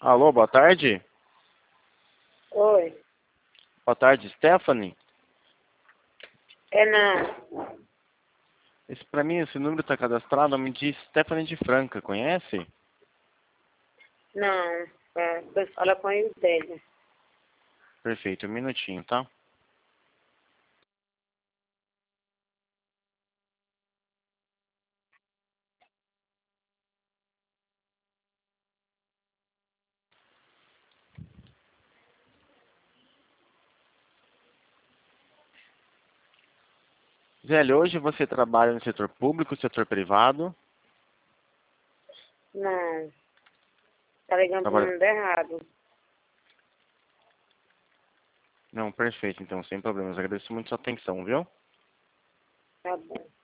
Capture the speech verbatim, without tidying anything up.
Alô, boa tarde. Oi. Boa tarde, Stephanie. É não. Esse, pra mim, esse número está cadastrado, me diz Stephanie de Franca, conhece? Não. É, depois fala com ele dele. Perfeito, um minutinho, tá? Zélio, hoje você trabalha no setor público, setor privado? Não. Tá ligando pro Trabalha... número errado. Não, perfeito, então, sem problemas. Agradeço muito sua atenção, viu? Tá bom.